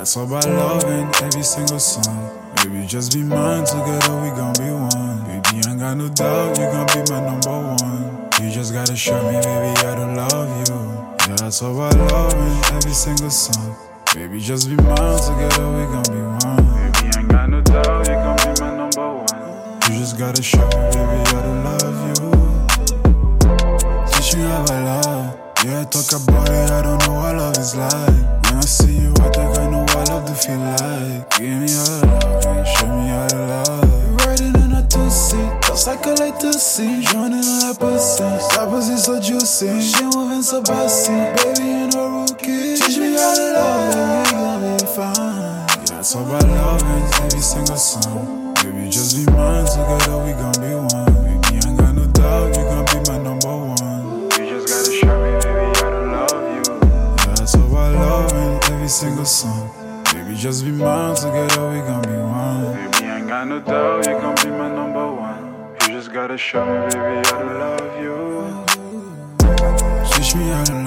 it's all about loving every single song. Baby, just be mine, together we gon' be one. Baby, I ain't got no doubt, you gon' be my number one. You just gotta show me, baby, how to love you. Yeah, it's all about loving every single song. Baby, just be mine, together we gon' be one. Baby, I ain't got no doubt, you gon' be my number one. You just gotta show me, baby, how to love you. Teach me how I love. Yeah, I talk about it, I don't know what love is like. When I see you, I think I know what love to feel like. Give me all the love, and show me how to love. Riding in a two-seat, just like I like to see. Joining on that pussy, that pussy so juicy. She moving so bossy, baby, you no rookie. Teach me how to love, baby, we gon' be fine. Yeah, it's all about loving every single song. Baby, just be mine, together we gon' be one. Baby, I ain't got no doubt, you gon' be my number one. You just gotta show me, baby, how to love you. Yeah, it's all about loving every single song. Baby, just be mine, together we gon' be one. Baby, I ain't got no doubt, you gon' be my number one. You just gotta show me, baby, how to love you. Teach me how to